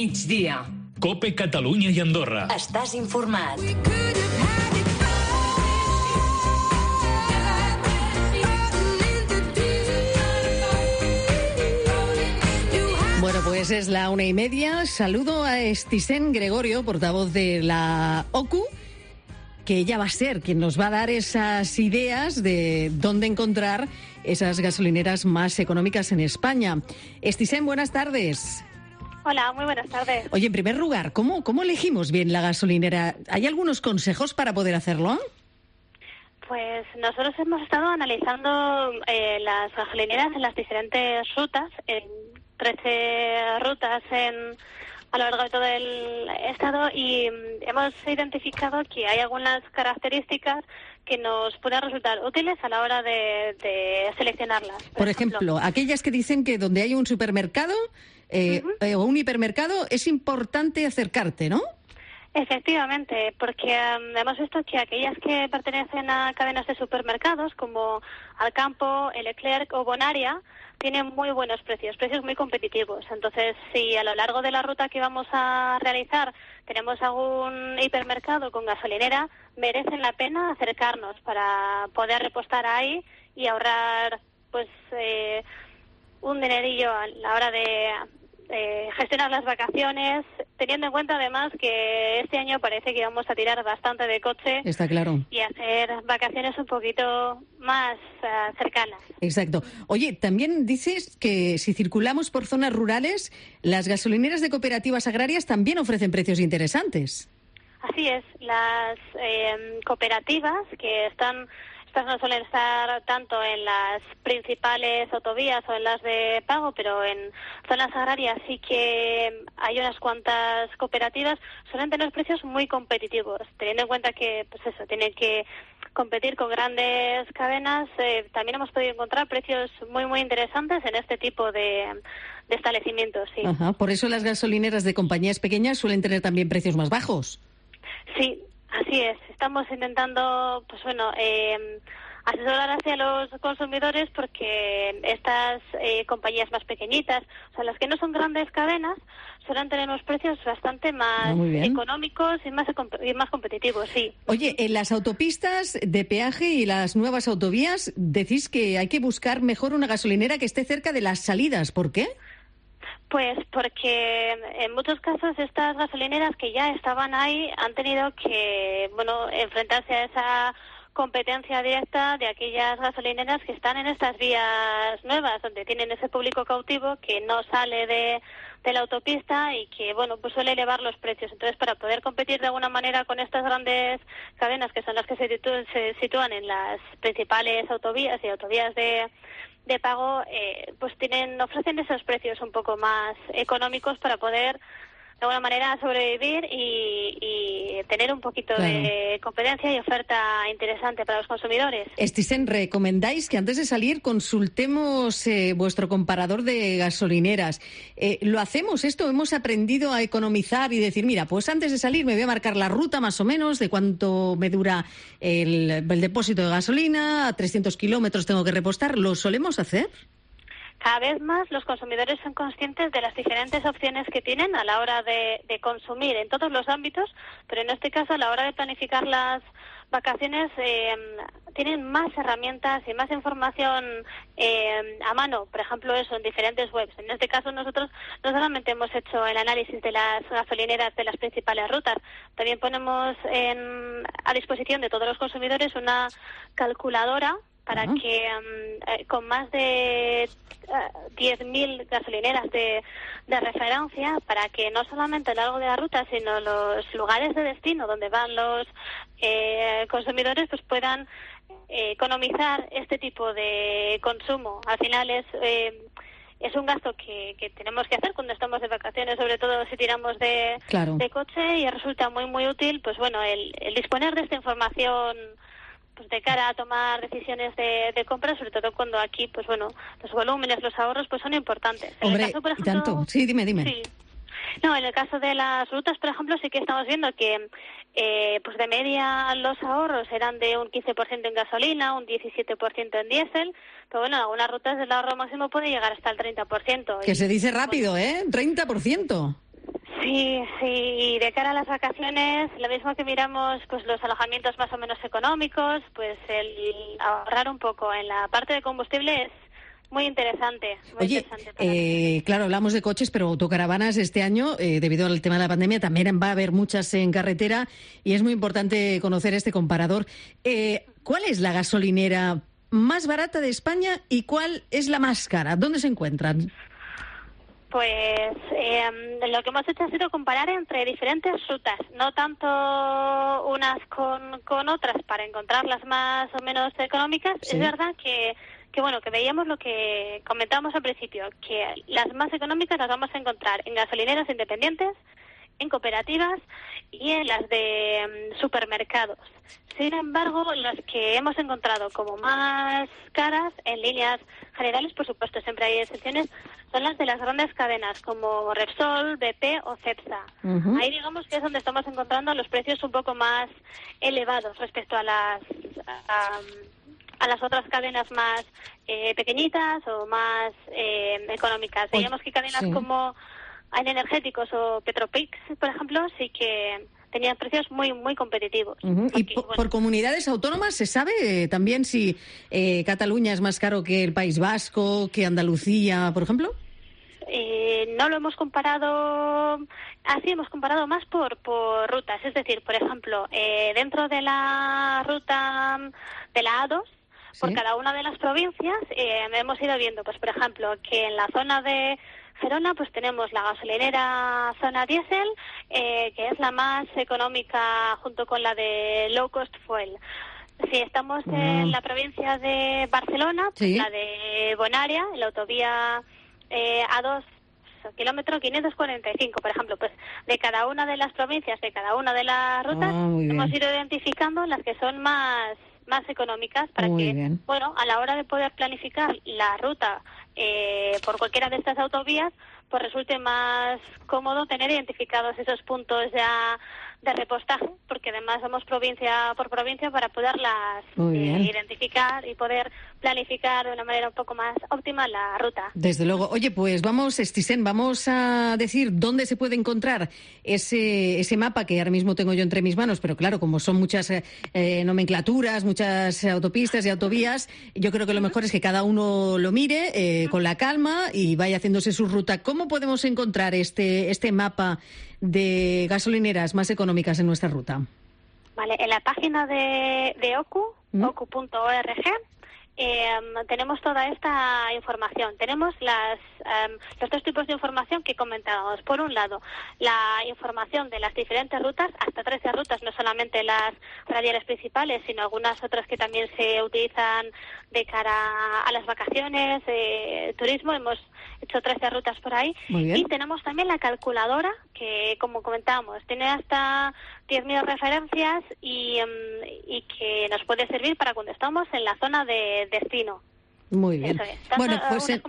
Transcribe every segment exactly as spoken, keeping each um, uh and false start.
migdia. COPE Catalunya i Andorra. Estàs informat. Bueno, pues es la una y media. Saludo a Estisen Gregorio, portavoz de la O C U, que ella va a ser quien nos va a dar esas ideas de dónde encontrar esas gasolineras más económicas en España. Estisen, buenas tardes. Hola, muy buenas tardes. Oye, en primer lugar, ¿cómo, cómo elegimos bien la gasolinera? ¿Hay algunos consejos para poder hacerlo? Pues nosotros hemos estado analizando eh, las gasolineras en las diferentes rutas, en trece rutas en, a lo largo de todo el estado, y hemos identificado que hay algunas características que nos pueden resultar útiles a la hora de, de seleccionarlas. Por, Por ejemplo, ejemplo, aquellas que dicen que donde hay un supermercado eh, uh-huh. eh, o un hipermercado es importante acercarte, ¿no? Efectivamente, porque um, hemos visto que aquellas que pertenecen a cadenas de supermercados como Alcampo, Leclerc o Bonaria tienen muy buenos precios, precios muy competitivos. Entonces, si a lo largo de la ruta que vamos a realizar tenemos algún hipermercado con gasolinera, merecen la pena acercarnos para poder repostar ahí y ahorrar pues eh, un dinerillo a la hora de Eh, gestionar las vacaciones, teniendo en cuenta además que este año parece que vamos a tirar bastante de coche. Está claro. Y hacer vacaciones un poquito más uh, cercanas. Exacto. Oye, también dices que si circulamos por zonas rurales, las gasolineras de cooperativas agrarias también ofrecen precios interesantes. Así es, las eh, cooperativas que están... Estas no suelen estar tanto en las principales autovías o en las de pago, pero en zonas agrarias sí que hay unas cuantas cooperativas. Suelen tener precios muy competitivos, teniendo en cuenta que, pues eso, tienen que competir con grandes cadenas. Eh, también hemos podido encontrar precios muy, muy interesantes en este tipo de, de establecimientos. Sí. Ajá, por eso las gasolineras de compañías pequeñas suelen tener también precios más bajos. Sí. Así es, estamos intentando, pues bueno, eh, asesorar hacia los consumidores porque estas eh, compañías más pequeñitas, o sea, las que no son grandes cadenas, suelen tener unos precios bastante más ah, económicos y más, y más competitivos, sí. Oye, en las autopistas de peaje y las nuevas autovías decís que hay que buscar mejor una gasolinera que esté cerca de las salidas. ¿Por qué? Pues porque en muchos casos estas gasolineras que ya estaban ahí han tenido que, bueno, enfrentarse a esa competencia directa de aquellas gasolineras que están en estas vías nuevas, donde tienen ese público cautivo que no sale de, de la autopista y que, bueno, pues suele elevar los precios. Entonces, para poder competir de alguna manera con estas grandes cadenas, que son las que se, situ- se sitúan en las principales autovías y autovías de de pago, eh, pues tienen ofrecen esos precios un poco más económicos para poder de alguna manera sobrevivir y, y tener un poquito claro. de competencia y oferta interesante para los consumidores. Estisen, recomendáis que antes de salir consultemos eh, vuestro comparador de gasolineras. Eh, ¿Lo hacemos esto? ¿Hemos aprendido a economizar y decir, mira, pues antes de salir me voy a marcar la ruta más o menos de cuánto me dura el, el depósito de gasolina, a trescientos kilómetros tengo que repostar? ¿Lo solemos hacer? Cada vez más los consumidores son conscientes de las diferentes opciones que tienen a la hora de, de consumir en todos los ámbitos, pero en este caso a la hora de planificar las vacaciones eh, tienen más herramientas y más información eh, a mano, por ejemplo eso, en diferentes webs. En este caso nosotros no solamente hemos hecho el análisis de las gasolineras de las principales rutas, también ponemos en, a disposición de todos los consumidores una calculadora para uh-huh. que um, eh, con más de uh, diez mil gasolineras de, de referencia, para que no solamente a lo largo de la ruta, sino los lugares de destino donde van los eh, consumidores, pues puedan eh, economizar este tipo de consumo. Al final es eh, es un gasto que, que tenemos que hacer cuando estamos de vacaciones, sobre todo si tiramos de, claro. de coche, y resulta muy muy útil, pues bueno, el, el disponer de esta información pues de cara a tomar decisiones de, de compra, sobre todo cuando aquí, pues bueno, los volúmenes, los ahorros, pues son importantes. Hombre, en el caso, por ejemplo, ¿y tanto? Sí, dime, dime. Sí. No, en el caso de las rutas, por ejemplo, sí que estamos viendo que eh, pues de media los ahorros eran de un quince por ciento en gasolina, un diecisiete por ciento en diésel, pero bueno, en algunas rutas el ahorro máximo puede llegar hasta el treinta por ciento. Que y, se dice rápido, ¿eh? treinta por ciento. Sí, sí, y de cara a las vacaciones, lo mismo que miramos pues los alojamientos más o menos económicos, pues el ahorrar un poco en la parte de combustible es muy interesante. Muy Oye, interesante para eh, claro, hablamos de coches, pero autocaravanas este año, eh, debido al tema de la pandemia, también va a haber muchas en carretera y es muy importante conocer este comparador. Eh, ¿Cuál es la gasolinera más barata de España y cuál es la más cara? ¿Dónde se encuentran? Pues eh, lo que hemos hecho ha sido comparar entre diferentes rutas, no tanto unas con, con otras para encontrar las más o menos económicas. Sí. Es verdad que, que bueno que veíamos lo que comentábamos al principio, que las más económicas las vamos a encontrar en gasolineras independientes, en cooperativas y en las de um, supermercados. Sin embargo, las que hemos encontrado como más caras, en líneas generales, por supuesto, siempre hay excepciones, son las de las grandes cadenas como Repsol, B P o Cepsa. Uh-huh. Ahí digamos que es donde estamos encontrando los precios un poco más elevados respecto a las a, a las otras cadenas más eh, pequeñitas o más eh, económicas. Veíamos que cadenas sí. como en energéticos o Petropix, por ejemplo, sí que tenían precios muy muy competitivos. Uh-huh. Aquí, ¿Y por, bueno, por comunidades autónomas se sabe eh, también si eh, Cataluña es más caro que el País Vasco, que Andalucía, por ejemplo? Eh, no lo hemos comparado así, hemos comparado más por, por rutas. Es decir, por ejemplo, eh, dentro de la ruta de la A dos, ¿sí? por cada una de las provincias, eh, hemos ido viendo, pues por ejemplo, que en la zona de Gerona pues tenemos la gasolinera zona diésel, eh, que es la más económica junto con la de low cost fuel. Si estamos mm. en la provincia de Barcelona, pues ¿sí? la de Bonaria, la autovía eh, A dos, kilómetro quinientos cuarenta y cinco, por ejemplo, pues de cada una de las provincias, de cada una de las rutas, oh, hemos ido identificando las que son más más económicas para muy que, bien. bueno, a la hora de poder planificar la ruta eh, por cualquiera de estas autovías, pues resulte más cómodo tener identificados esos puntos ya de repostaje, porque además vamos provincia por provincia para poderlas eh, identificar y poder planificar de una manera un poco más óptima la ruta. Desde luego. Oye, pues vamos, Stisen, vamos a decir dónde se puede encontrar ese ese mapa que ahora mismo tengo yo entre mis manos, pero claro, como son muchas eh, nomenclaturas, muchas autopistas y autovías, yo creo que lo mejor es que cada uno lo mire eh, con la calma y vaya haciéndose su ruta. ¿Cómo podemos encontrar este este mapa de gasolineras más económicas en nuestra ruta? Vale, en la página de, de O C U, ¿Mm? O C U punto org, eh, tenemos toda esta información. Tenemos las um, los dos tipos de información que comentábamos. Por un lado, la información de las diferentes rutas, hasta trece rutas, no solamente las radiales principales, sino algunas otras que también se utilizan de cara a las vacaciones, eh, turismo. Hemos hecho trece rutas por ahí. Y tenemos también la calculadora, que como comentábamos, tiene hasta diez mil referencias y, um, y que nos puede servir para cuando estamos en la zona de destino. Muy bien. Eso es. Tanto, bueno, pues en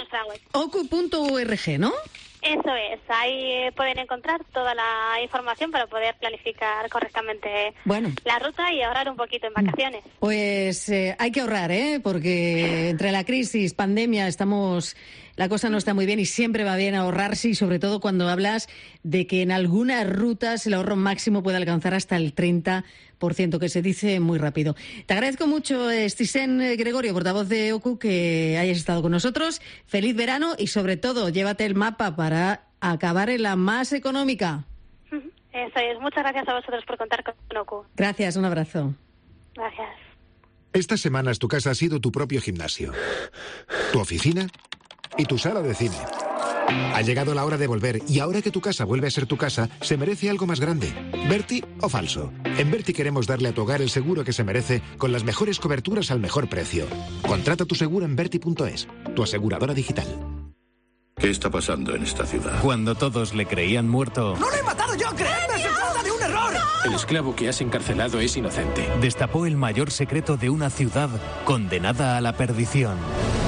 O C U punto org, ¿no? Eso es, ahí pueden encontrar toda la información para poder planificar correctamente bueno. la ruta y ahorrar un poquito en vacaciones. Pues eh, hay que ahorrar, ¿eh? Porque entre la crisis, pandemia, estamos... La cosa no está muy bien y siempre va bien ahorrarse, y sobre todo cuando hablas de que en algunas rutas el ahorro máximo puede alcanzar hasta el treinta por ciento, que se dice muy rápido. Te agradezco mucho, Stisen Gregorio, portavoz de O C U, que hayas estado con nosotros. Feliz verano y sobre todo llévate el mapa para acabar en la más económica. Eso es. Muchas gracias a vosotros por contar con O C U. Gracias, un abrazo. Gracias. Estas semanas tu casa ha sido tu propio gimnasio, tu oficina y tu sala de cine. Ha llegado la hora de volver, y ahora que tu casa vuelve a ser tu casa, se merece algo más grande. ¿Berti o falso? En Berti queremos darle a tu hogar el seguro que se merece, con las mejores coberturas al mejor precio. Contrata tu seguro en Berti punto es, tu aseguradora digital. ¿Qué está pasando en esta ciudad? Cuando todos le creían muerto... ¡No lo he matado yo! ¡Creedme! ¡Se trata de un error! El esclavo que has encarcelado es inocente. Destapó el mayor secreto de una ciudad condenada a la perdición.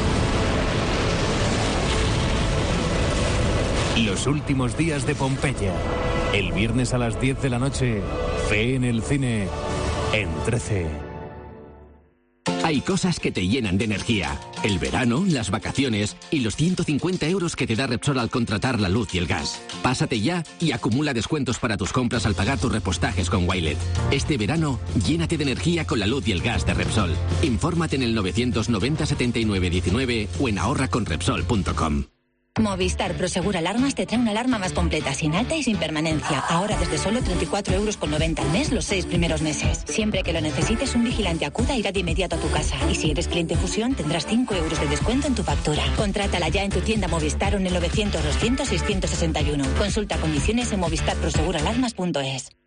Los últimos días de Pompeya. El viernes a las diez de la noche. Fe en el cine. En trece. Hay cosas que te llenan de energía. El verano, las vacaciones y los ciento cincuenta euros que te da Repsol al contratar la luz y el gas. Pásate ya y acumula descuentos para tus compras al pagar tus repostajes con Wilet. Este verano, llénate de energía con la luz y el gas de Repsol. Infórmate en el novecientos noventa setenta y nueve diecinueve o en ahorra con repsol punto com. Movistar Prosegur Alarmas te trae una alarma más completa, sin alta y sin permanencia. Ahora desde solo treinta y cuatro euros con noventa al mes los seis primeros meses. Siempre que lo necesites, un vigilante acuda irá de inmediato a tu casa. Y si eres cliente Fusión, tendrás cinco euros de descuento en tu factura. Contrátala ya en tu tienda Movistar o en el novecientos doscientos seiscientos sesenta y uno. Consulta condiciones en movistar prosegur alarmas punto es.